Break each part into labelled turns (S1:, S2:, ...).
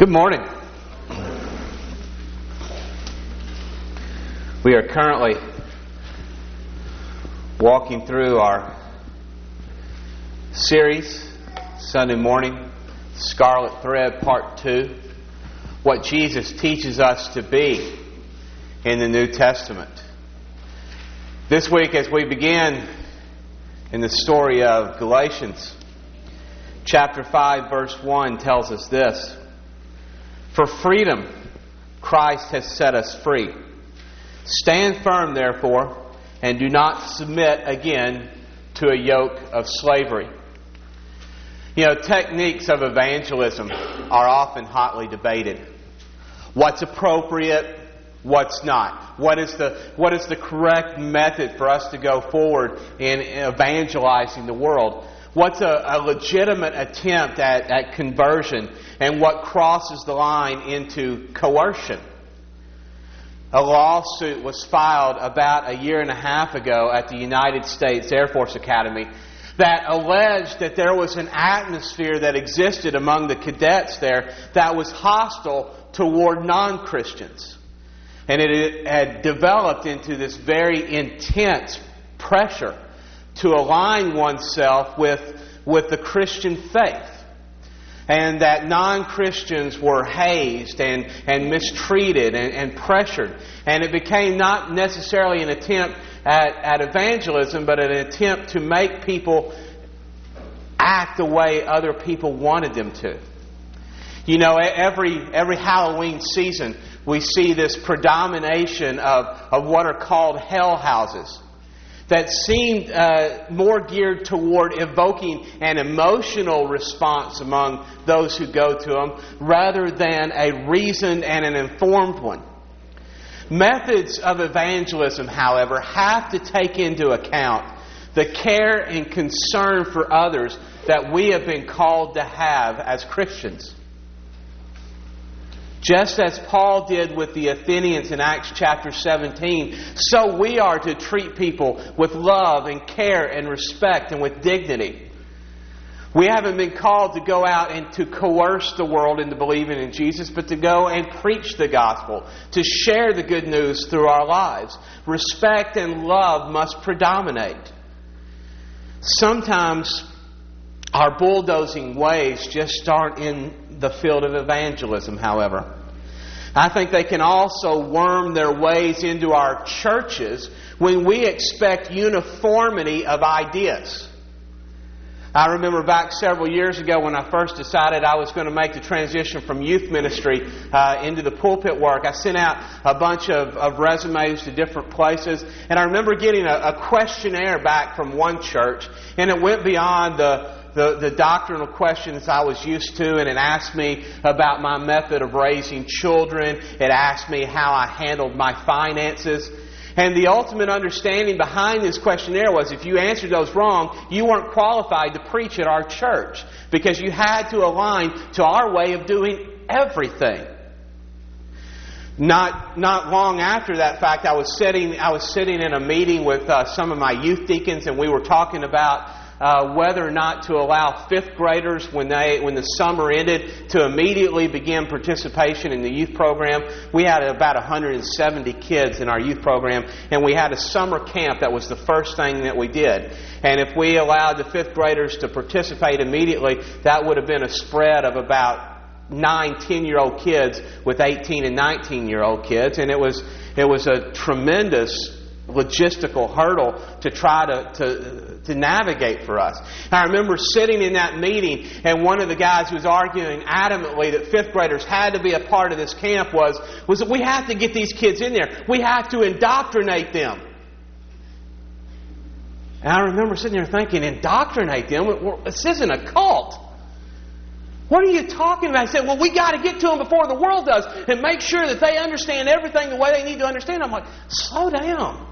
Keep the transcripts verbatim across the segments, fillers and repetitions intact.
S1: Good morning. We are currently walking through our series, Sunday Morning, Scarlet Thread, Part two, what Jesus teaches us to be in the New Testament. This week, as we begin in the story of Galatians, chapter five, verse one tells us this: For freedom, Christ has set us free. Stand firm, therefore, and do not submit again to a yoke of slavery. You know, techniques of evangelism are often hotly debated. What's appropriate? What's not? What is the what is the correct method for us to go forward in evangelizing the world? What's a, a legitimate attempt at, at conversion, and what crosses the line into coercion? A lawsuit was filed about a year and a half ago at the United States Air Force Academy that alleged that there was an atmosphere that existed among the cadets there that was hostile toward non-Christians. And it had developed into this very intense pressure to align oneself with, with the Christian faith. And that non-Christians were hazed and, and mistreated and, and pressured. And it became not necessarily an attempt at, at evangelism, but an attempt to make people act the way other people wanted them to. You know, every every Halloween season, we see this predomination of, of what are called hell houses that seemed uh, more geared toward evoking an emotional response among those who go to them rather than a reasoned and an informed one. Methods of evangelism, however, have to take into account the care and concern for others that we have been called to have as Christians. Just as Paul did with the Athenians in Acts chapter seventeen, so we are to treat people with love and care and respect and with dignity. We haven't been called to go out and to coerce the world into believing in Jesus, but to go and preach the gospel, to share the good news through our lives. Respect and love must predominate. Sometimes our bulldozing ways just aren't in the field of evangelism, however. I think they can also worm their ways into our churches when we expect uniformity of ideas. I remember back several years ago when I first decided I was going to make the transition from youth ministry uh, into the pulpit work. I sent out a bunch of, of resumes to different places, and I remember getting a, a questionnaire back from one church, and it went beyond the The, the doctrinal questions I was used to, and it asked me about my method of raising children. It asked me how I handled my finances. And the ultimate understanding behind this questionnaire was if you answered those wrong, you weren't qualified to preach at our church because you had to align to our way of doing everything. Not not long after that fact, I was sitting I was sitting in a meeting with uh, some of my youth deacons, and we were talking about Uh, whether or not to allow fifth graders when they when the summer ended to immediately begin participation in the youth program. We had about one hundred seventy kids in our youth program, and we had a summer camp that was the first thing that we did. And if we allowed the fifth graders to participate immediately, that would have been a spread of about nine, ten-year-old kids with eighteen and nineteen-year-old kids, and it was it was a tremendous logistical hurdle to try to, to to navigate for us. I remember sitting in that meeting, and one of the guys who was arguing adamantly that fifth graders had to be a part of this camp was, was that we have to get these kids in there. We have to indoctrinate them. And I remember sitting there thinking, indoctrinate them? This isn't a cult. What are you talking about? He said, well, we got to get to them before the world does and make sure that they understand everything the way they need to understand. I'm like, slow down.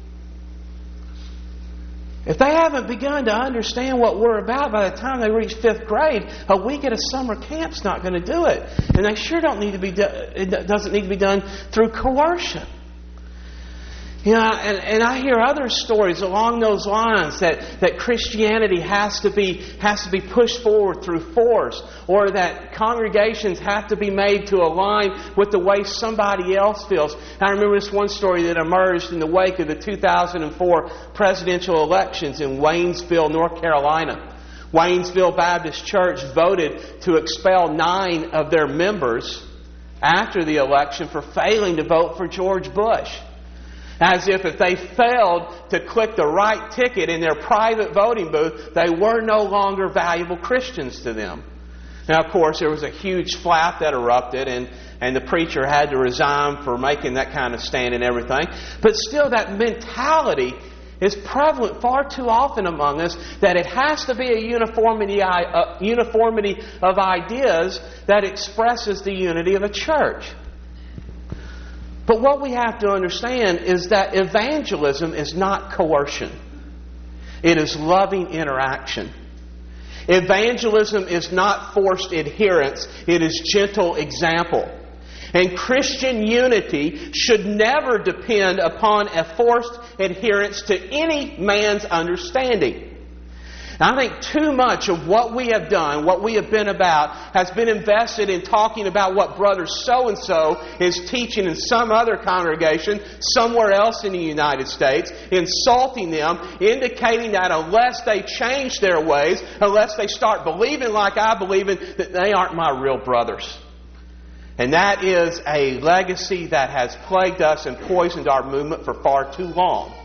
S1: If they haven't begun to understand what we're about by the time they reach fifth grade, a week at a summer camp's not going to do it. And they sure don't need to be. Do- it doesn't need to be done through coercion. You know, and, and I hear other stories along those lines that, that Christianity has to be has to be pushed forward through force, or that congregations have to be made to align with the way somebody else feels. And I remember this one story that emerged in the wake of the two thousand four presidential elections in Waynesville, North Carolina. Waynesville Baptist Church voted to expel nine of their members after the election for failing to vote for George Bush. As if if they failed to click the right ticket in their private voting booth, they were no longer valuable Christians to them. Now, of course, there was a huge flap that erupted, and, and the preacher had to resign for making that kind of stand and everything. But still, that mentality is prevalent far too often among us, that it has to be a uniformity, a uniformity of ideas that expresses the unity of a church. But what we have to understand is that evangelism is not coercion. It is loving interaction. Evangelism is not forced adherence. It is gentle example. And Christian unity should never depend upon a forced adherence to any man's understanding. I think too much of what we have done, what we have been about, has been invested in talking about what brother so-and-so is teaching in some other congregation somewhere else in the United States, insulting them, indicating that unless they change their ways, unless they start believing like I believe in, that they aren't my real brothers. And that is a legacy that has plagued us and poisoned our movement for far too long.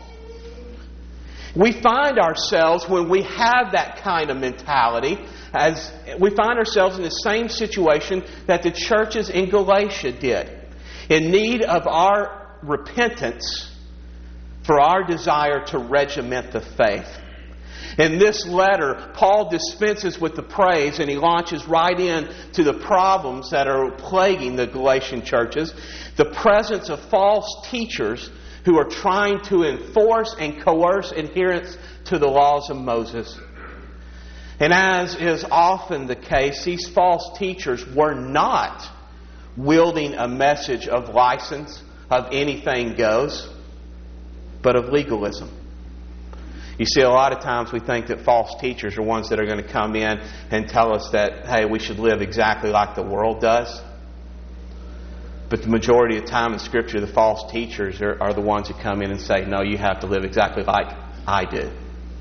S1: We find ourselves, when we have that kind of mentality, as we find ourselves in the same situation that the churches in Galatia did, in need of our repentance for our desire to regiment the faith. In this letter, Paul dispenses with the praise, and he launches right in to the problems that are plaguing the Galatian churches. The presence of false teachers who are trying to enforce and coerce adherence to the laws of Moses. And as is often the case, these false teachers were not wielding a message of license, of anything goes, but of legalism. You see, a lot of times we think that false teachers are ones that are going to come in and tell us that, hey, we should live exactly like the world does. But the majority of the time in Scripture, the false teachers are, are the ones who come in and say, no, you have to live exactly like I do.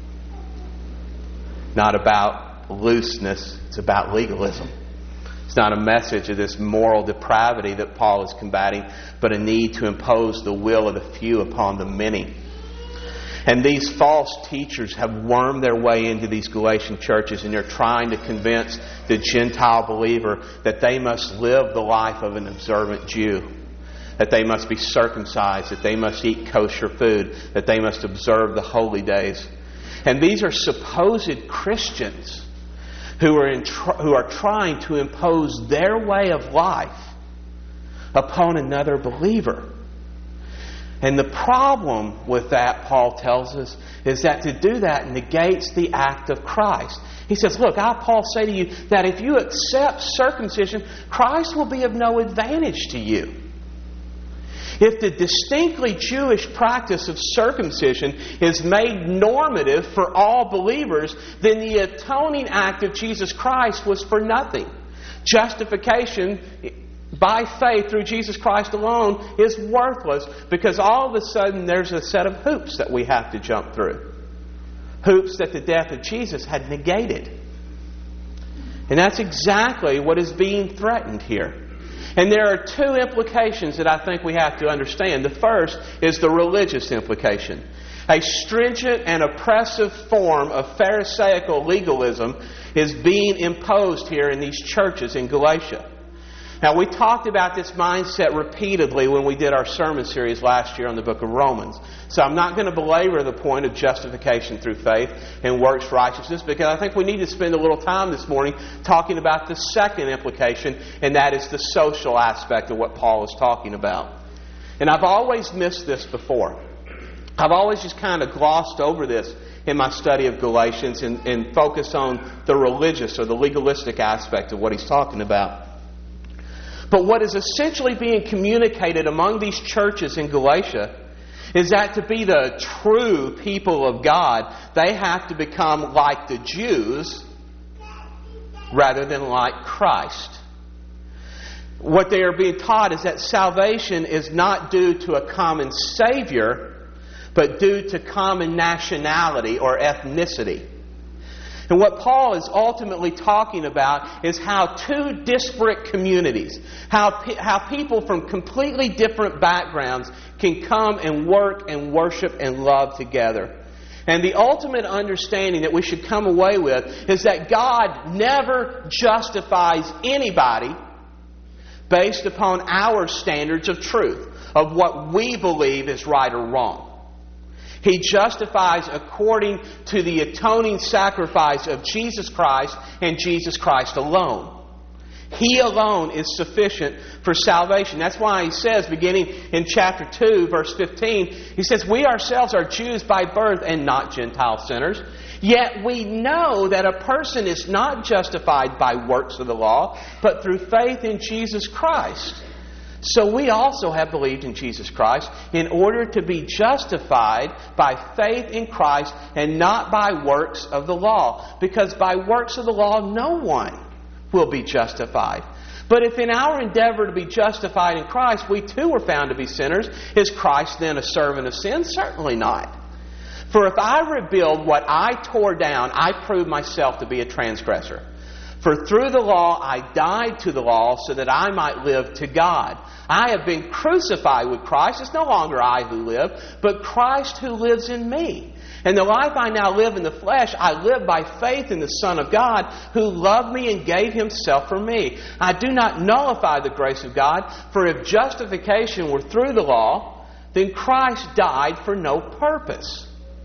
S1: Not about looseness, it's about legalism. It's not a message of this moral depravity that Paul is combating, but a need to impose the will of the few upon the many. And these false teachers have wormed their way into these Galatian churches, and they're trying to convince the Gentile believer that they must live the life of an observant Jew, that they must be circumcised, that they must eat kosher food, that they must observe the holy days. And these are supposed Christians who are in tr- who are trying to impose their way of life upon another believer. And the problem with that, Paul tells us, is that to do that negates the act of Christ. He says, look, I, Paul, say to you that if you accept circumcision, Christ will be of no advantage to you. If the distinctly Jewish practice of circumcision is made normative for all believers, then the atoning act of Jesus Christ was for nothing. Justification by faith through Jesus Christ alone is worthless, because all of a sudden there's a set of hoops that we have to jump through. Hoops that the death of Jesus had negated. And that's exactly what is being threatened here. And there are two implications that I think we have to understand. The first is the religious implication. A stringent and oppressive form of Pharisaical legalism is being imposed here in these churches in Galatia. Now, we talked about this mindset repeatedly when we did our sermon series last year on the book of Romans. So I'm not going to belabor the point of justification through faith and works righteousness, because I think we need to spend a little time this morning talking about the second implication, and that is the social aspect of what Paul is talking about. And I've always missed this before. I've always just kind of glossed over this in my study of Galatians and, and focused on the religious or the legalistic aspect of what he's talking about. But what is essentially being communicated among these churches in Galatia is that to be the true people of God, they have to become like the Jews rather than like Christ. What they are being taught is that salvation is not due to a common Savior, but due to common nationality or ethnicity. And what Paul is ultimately talking about is how two disparate communities, how, pe- how people from completely different backgrounds can come and work and worship and love together. And the ultimate understanding that we should come away with is that God never justifies anybody based upon our standards of truth, of what we believe is right or wrong. He justifies according to the atoning sacrifice of Jesus Christ and Jesus Christ alone. He alone is sufficient for salvation. That's why he says, beginning in chapter two, verse fifteen, he says, "We ourselves are Jews by birth and not Gentile sinners. Yet we know that a person is not justified by works of the law, but through faith in Jesus Christ. So we also have believed in Jesus Christ in order to be justified by faith in Christ and not by works of the law. Because by works of the law no one will be justified. But if in our endeavor to be justified in Christ we too were found to be sinners, is Christ then a servant of sin? Certainly not. For if I rebuild what I tore down, I prove myself to be a transgressor. For through the law I died to the law so that I might live to God. I have been crucified with Christ. It's no longer I who live, but Christ who lives in me. And the life I now live in the flesh, I live by faith in the Son of God who loved me and gave Himself for me. I do not nullify the grace of God, for if justification were through the law, then Christ died for no purpose."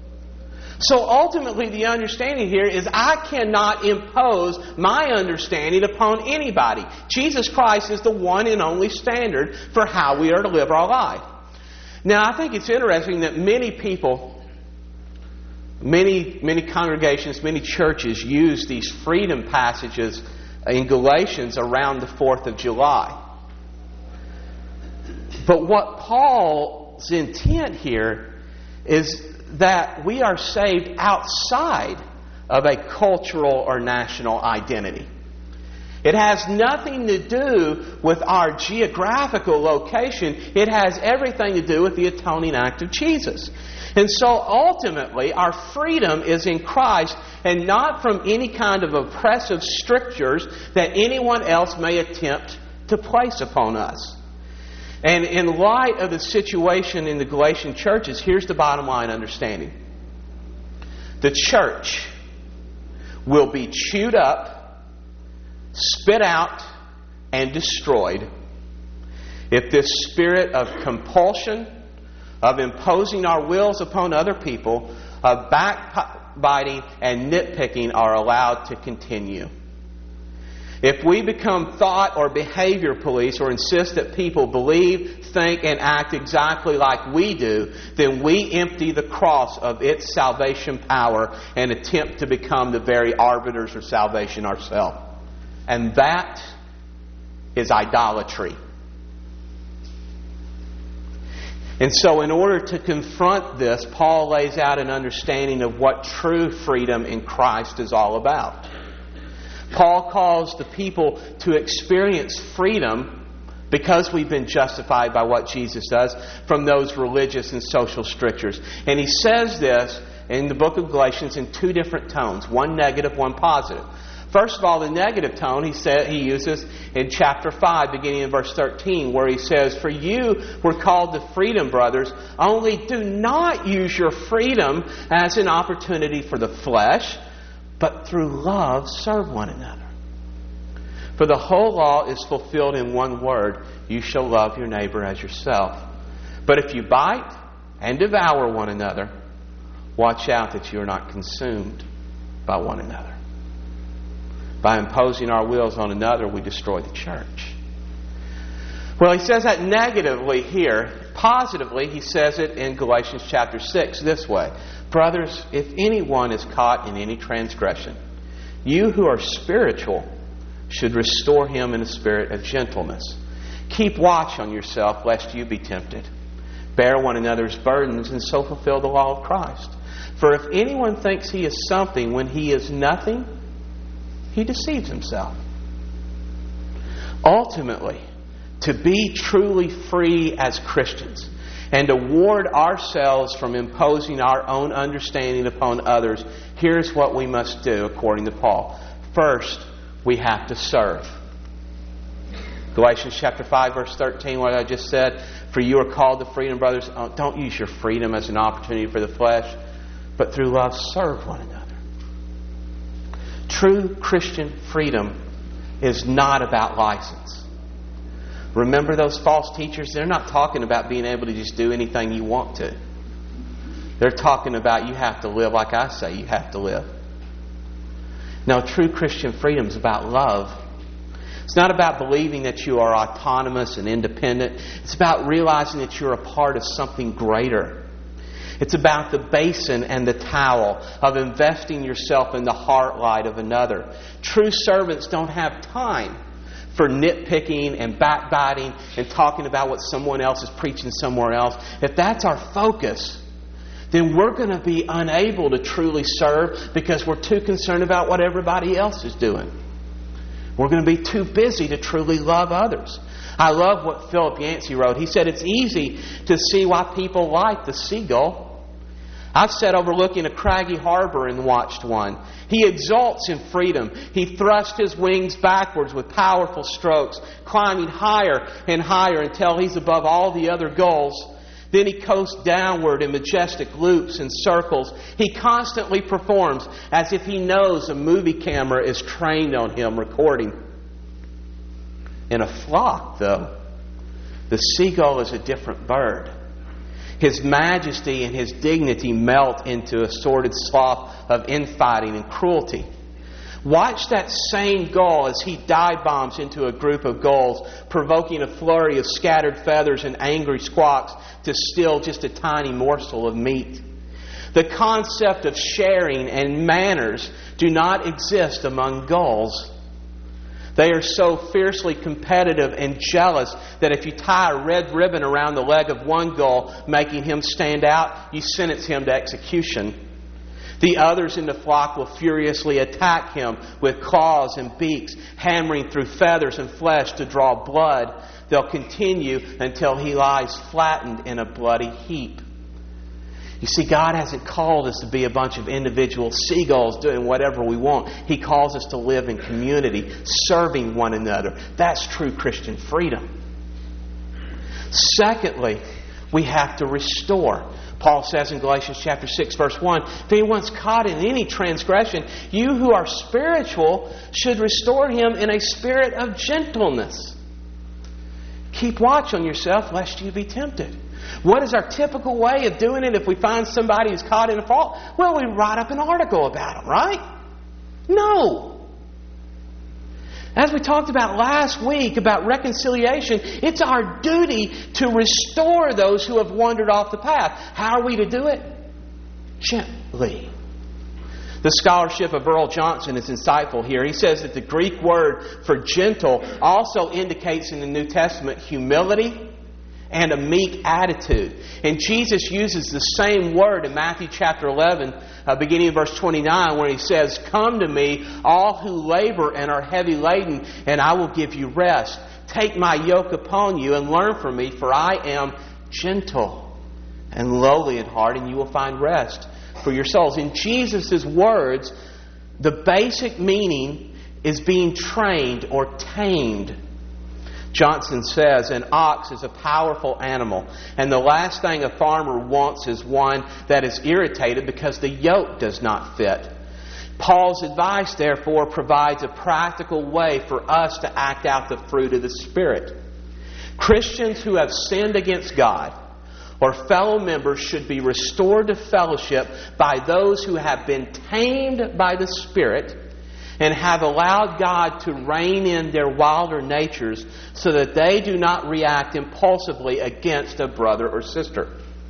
S1: So ultimately the understanding here is I cannot impose my understanding upon anybody. Jesus Christ is the one and only standard for how we are to live our life. Now I think it's interesting that many people, many, many congregations, many churches use these freedom passages in Galatians around the fourth of July. But what Paul's intent here is that we are saved outside of a cultural or national identity. It has nothing to do with our geographical location. It has everything to do with the atoning act of Jesus. And so ultimately our freedom is in Christ and not from any kind of oppressive strictures that anyone else may attempt to place upon us. And in light of the situation in the Galatian churches, here's the bottom line understanding. The church will be chewed up, spit out, and destroyed if this spirit of compulsion, of imposing our wills upon other people, of backbiting and nitpicking are allowed to continue. If we become thought or behavior police or insist that people believe, think, and act exactly like we do, then we empty the cross of its salvation power and attempt to become the very arbiters of salvation ourselves. And that is idolatry. And so in order to confront this, Paul lays out an understanding of what true freedom in Christ is all about. Paul calls the people to experience freedom because we've been justified by what Jesus does from those religious and social strictures. And he says this in the book of Galatians in two different tones, one negative, one positive. First of all, the negative tone he said he uses in chapter five, beginning in verse thirteen, where he says, "For you were called to freedom, brothers, only do not use your freedom as an opportunity for the flesh, but through love serve one another. For the whole law is fulfilled in one word, you shall love your neighbor as yourself. But if you bite and devour one another, watch out that you are not consumed by one another." By imposing our wills on another, we destroy the church. Well, he says that negatively here. Positively, he says it in Galatians chapter six this way. "Brothers, if anyone is caught in any transgression, you who are spiritual should restore him in a spirit of gentleness. Keep watch on yourself, lest you be tempted. Bear one another's burdens, and so fulfill the law of Christ. For if anyone thinks he is something when he is nothing, he deceives himself. Ultimately, to be truly free as Christians and to ward ourselves from imposing our own understanding upon others, here's what we must do according to Paul. First, we have to serve. Galatians chapter five, verse thirteen, what I just said, for you are called to freedom, brothers. Don't use your freedom as an opportunity for the flesh, but through love serve one another. True Christian freedom is not about license. Remember those false teachers? They're not talking about being able to just do anything you want to. They're talking about you have to live like I say you have to live. Now, true Christian freedom is about love. It's not about believing that you are autonomous and independent. It's about realizing that you're a part of something greater. It's about the basin and the towel of investing yourself in the heart light of another. True servants don't have time for nitpicking and backbiting and talking about what someone else is preaching somewhere else. If that's our focus, then we're going to be unable to truly serve because we're too concerned about what everybody else is doing. We're going to be too busy to truly love others. I love what Philip Yancey wrote. He said, it's easy to see why people like the seagull. I've sat overlooking a craggy harbor and watched one. He exults in freedom. He thrusts his wings backwards with powerful strokes, climbing higher and higher until he's above all the other gulls. Then he coasts downward in majestic loops and circles. He constantly performs as if he knows a movie camera is trained on him recording. In a flock, though, the seagull is a different bird. His majesty and his dignity melt into a sordid slough of infighting and cruelty. Watch that same gull as he dive bombs into a group of gulls, provoking a flurry of scattered feathers and angry squawks to steal just a tiny morsel of meat. The concept of sharing and manners do not exist among gulls. They are so fiercely competitive and jealous that if you tie a red ribbon around the leg of one gull, making him stand out, you sentence him to execution. The others in the flock will furiously attack him with claws and beaks, hammering through feathers and flesh to draw blood. They'll continue until he lies flattened in a bloody heap. You see, God hasn't called us to be a bunch of individual seagulls doing whatever we want. He calls us to live in community, serving one another. That's true Christian freedom. Secondly, we have to restore. Paul says in Galatians chapter six, verse one, if anyone's caught in any transgression, you who are spiritual should restore him in a spirit of gentleness. Keep watch on yourself lest you be tempted. What is our typical way of doing it if we find somebody who's caught in a fault? Well, we write up an article about them, right? No. As we talked about last week about reconciliation, it's our duty to restore those who have wandered off the path. How are we to do it? Gently. The scholarship of Earl Johnson is insightful here. He says that the Greek word for gentle also indicates in the New Testament humility and a meek attitude. And Jesus uses the same word in Matthew chapter eleven, uh, beginning in verse twenty-nine, where He says, come to me, all who labor and are heavy laden, and I will give you rest. Take my yoke upon you and learn from me, for I am gentle and lowly in heart, and you will find rest for your souls. In Jesus' words, the basic meaning is being trained or tamed. Johnson says, an ox is a powerful animal, and the last thing a farmer wants is one that is irritated because the yoke does not fit. Paul's advice, therefore, provides a practical way for us to act out the fruit of the Spirit. Christians who have sinned against God or fellow members should be restored to fellowship by those who have been tamed by the Spirit and have allowed God to rein in their wilder natures so that they do not react impulsively against a brother or sister.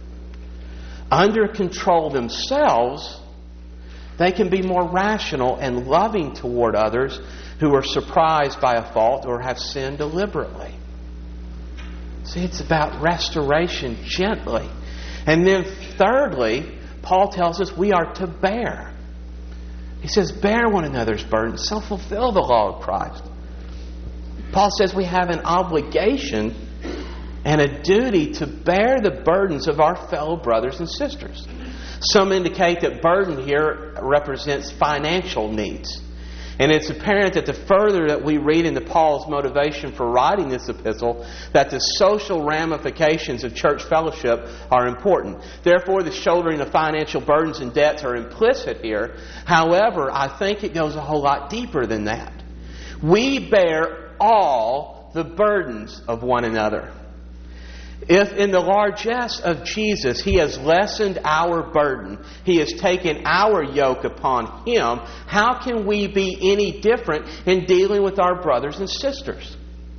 S1: Under control themselves, they can be more rational and loving toward others who are surprised by a fault or have sinned deliberately. See, it's about restoration gently. And then thirdly, Paul tells us we are to bear. He says, bear one another's burdens, so fulfill the law of Christ. Paul says we have an obligation and a duty to bear the burdens of our fellow brothers and sisters. Some indicate that burden here represents financial needs. And it's apparent that the further that we read into Paul's motivation for writing this epistle, that the social ramifications of church fellowship are important. Therefore, the shouldering of financial burdens and debts are implicit here. However, I think it goes a whole lot deeper than that. We bear all the burdens of one another. If in the largesse of Jesus He has lessened our burden, He has taken our yoke upon Him, how can we be any different in dealing with our brothers and sisters?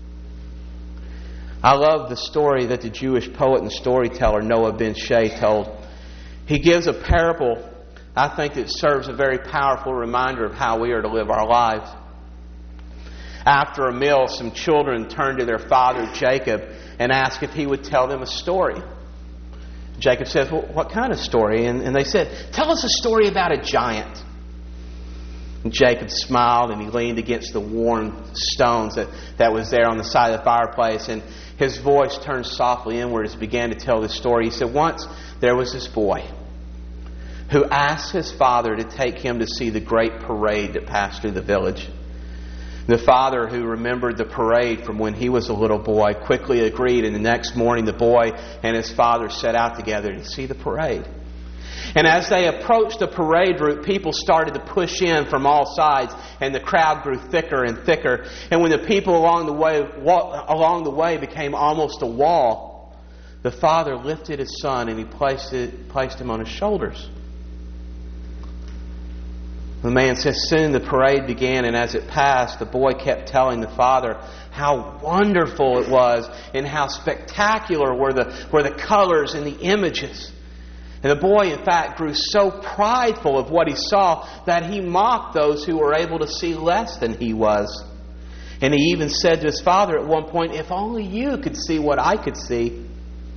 S1: I love the story that the Jewish poet and storyteller Noah ben Shai told. He gives a parable, I think, that serves a very powerful reminder of how we are to live our lives. After a meal, some children turned to their father Jacob and asked if he would tell them a story. Jacob says, well, what kind of story? And, and they said, tell us a story about a giant. And Jacob smiled and he leaned against the worn stones that, that was there on the side of the fireplace. And his voice turned softly inward as he began to tell this story. He said, once there was this boy who asked his father to take him to see the great parade that passed through the village. The father, who remembered the parade from when he was a little boy, quickly agreed, and the next morning the boy and his father set out together to see the parade. And as they approached the parade route, people started to push in from all sides, and the crowd grew thicker and thicker. And when the people along the way along the way became almost a wall, the father lifted his son and he placed it, placed him on his shoulders. The man says, soon the parade began, and as it passed, the boy kept telling the father how wonderful it was and how spectacular were the, were the colors and the images. And the boy, in fact, grew so prideful of what he saw that he mocked those who were able to see less than he was. And he even said to his father at one point, if only you could see what I could see.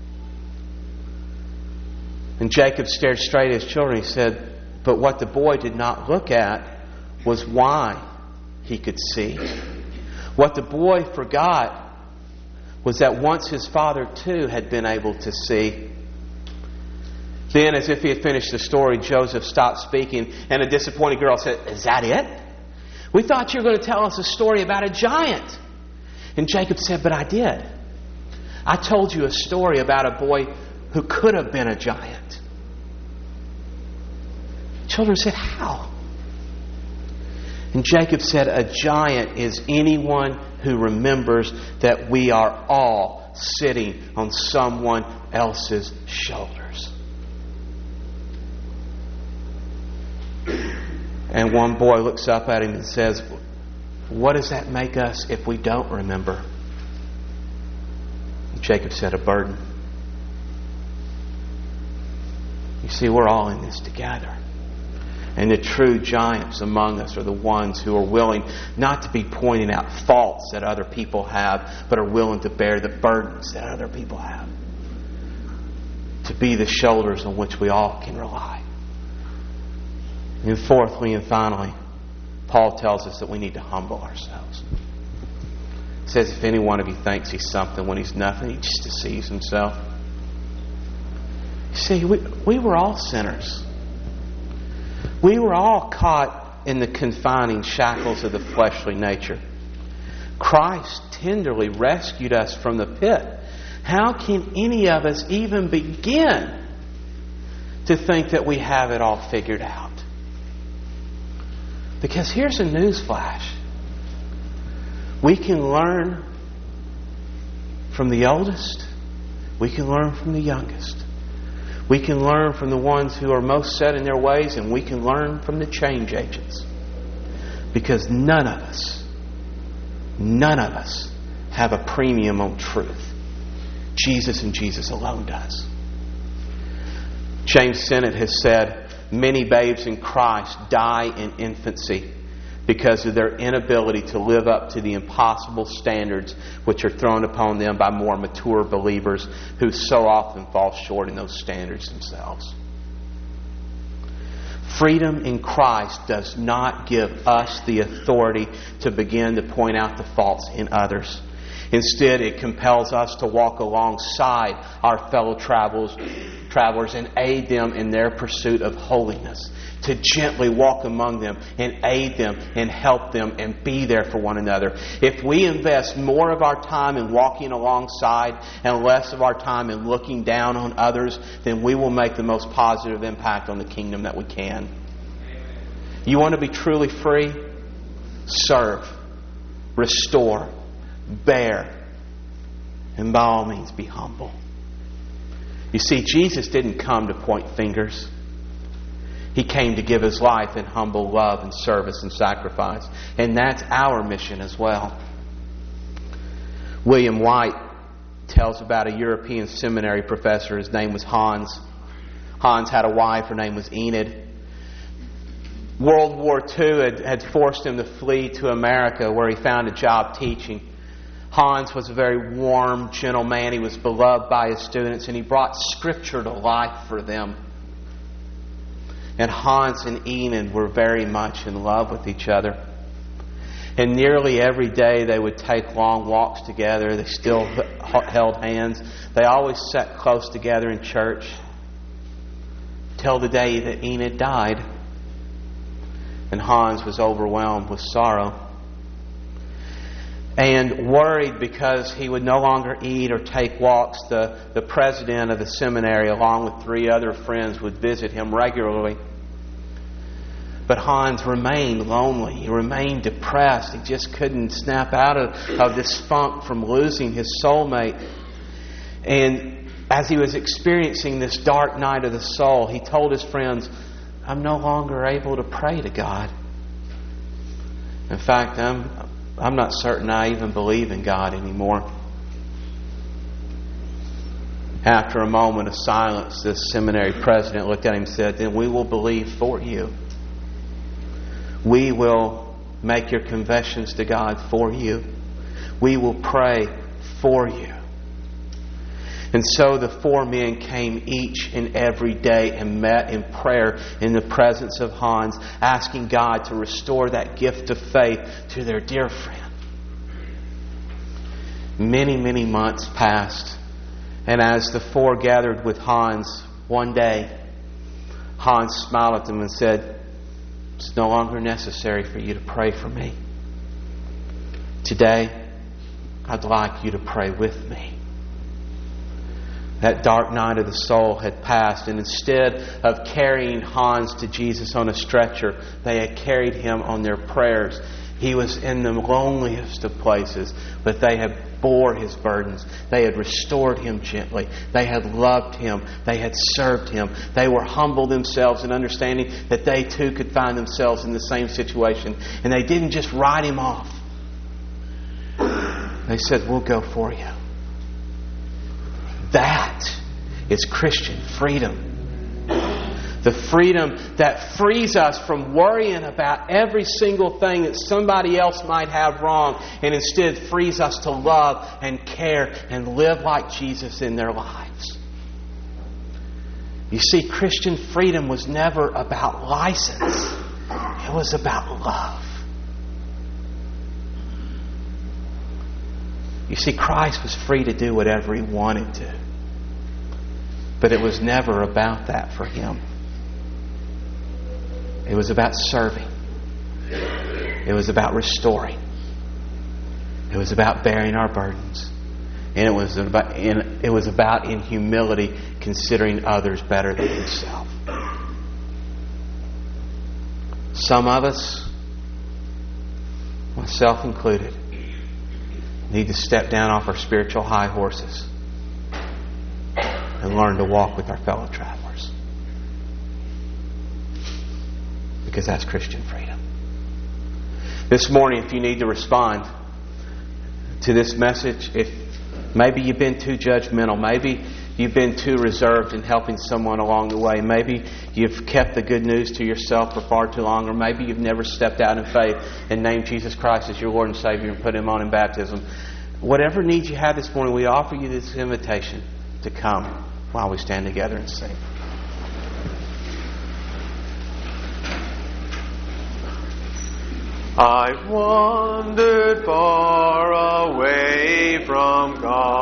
S1: And Jacob stared straight at his children. He said, but what the boy did not look at was why he could see. What the boy forgot was that once his father too had been able to see. Then, as if he had finished the story, Joseph stopped speaking, and a disappointed girl said, is that it? We thought you were going to tell us a story about a giant. And Jacob said, but I did. I told you a story about a boy who could have been a giant. Children said, how? And Jacob said, a giant is anyone who remembers that we are all sitting on someone else's shoulders. And one boy looks up at him and says, what does that make us if we don't remember? And Jacob said, a burden. You see, we're all in this together. And the true giants among us are the ones who are willing not to be pointing out faults that other people have, but are willing to bear the burdens that other people have. To be the shoulders on which we all can rely. And fourthly and finally, Paul tells us that we need to humble ourselves. He says, if any one of you thinks he's something when he's nothing, he just deceives himself. You see, we, we were all sinners. We were all caught in the confining shackles of the fleshly nature. Christ tenderly rescued us from the pit. How can any of us even begin to think that we have it all figured out? Because here's a news flash. We can learn from the oldest. We can learn from the youngest. We can learn from the ones who are most set in their ways, and we can learn from the change agents. Because none of us, none of us have a premium on truth. Jesus and Jesus alone does. James Sennett has said, many babes in Christ die in infancy, because of their inability to live up to the impossible standards which are thrown upon them by more mature believers who so often fall short in those standards themselves. Freedom in Christ does not give us the authority to begin to point out the faults in others. Instead, it compels us to walk alongside our fellow travelers, travelers and aid them in their pursuit of holiness. To gently walk among them and aid them and help them and be there for one another. If we invest more of our time in walking alongside and less of our time in looking down on others, then we will make the most positive impact on the kingdom that we can. You want to be truly free? Serve. Restore. Bear. And by all means, be humble. You see, Jesus didn't come to point fingers. He came to give His life in humble love and service and sacrifice. And that's our mission as well. William White tells about a European seminary professor. His name was Hans. Hans had a wife. Her name was Enid. World War Two had, had forced him to flee to America, where he found a job teaching. Hans was a very warm, gentle man. He was beloved by his students, and he brought Scripture to life for them. And Hans and Enid were very much in love with each other. And nearly every day they would take long walks together. They still held hands. They always sat close together in church. Till the day that Enid died. And Hans was overwhelmed with sorrow. And worried because he would no longer eat or take walks, the, the president of the seminary, along with three other friends, would visit him regularly. But Hans remained lonely. He remained depressed. He just couldn't snap out of, of this funk from losing his soulmate. And as he was experiencing this dark night of the soul, he told his friends, "I'm no longer able to pray to God. In fact, I'm... I'm not certain I even believe in God anymore." After a moment of silence, this seminary president looked at him and said, "Then we will believe for you. We will make your confessions to God for you. We will pray for you." And so the four men came each and every day and met in prayer in the presence of Hans, asking God to restore that gift of faith to their dear friend. Many, many months passed, and as the four gathered with Hans one day, Hans smiled at them and said, "It's no longer necessary for you to pray for me. Today, I'd like you to pray with me." That dark night of the soul had passed, and instead of carrying Hans to Jesus on a stretcher, they had carried him on their prayers. He was in the loneliest of places, but they had bore his burdens. They had restored him gently. They had loved him. They had served him. They were humble themselves in understanding that they too could find themselves in the same situation. And they didn't just write him off. They said, "We'll go for you." That is Christian freedom. The freedom that frees us from worrying about every single thing that somebody else might have wrong, and instead frees us to love and care and live like Jesus in their lives. You see, Christian freedom was never about license. It was about love. You see, Christ was free to do whatever He wanted to. But it was never about that for Him. It was about serving. It was about restoring. It was about bearing our burdens. And it was about, in, it was about in humility considering others better than Himself. Some of us, myself included, need to step down off our spiritual high horses and learn to walk with our fellow travelers. Because that's Christian freedom. This morning, if you need to respond to this message, if maybe you've been too judgmental, maybe you've been too reserved in helping someone along the way. Maybe you've kept the good news to yourself for far too long, or maybe you've never stepped out in faith and named Jesus Christ as your Lord and Savior and put Him on in baptism. Whatever needs you have this morning, we offer you this invitation to come while we stand together and sing.
S2: I've wandered far away from God.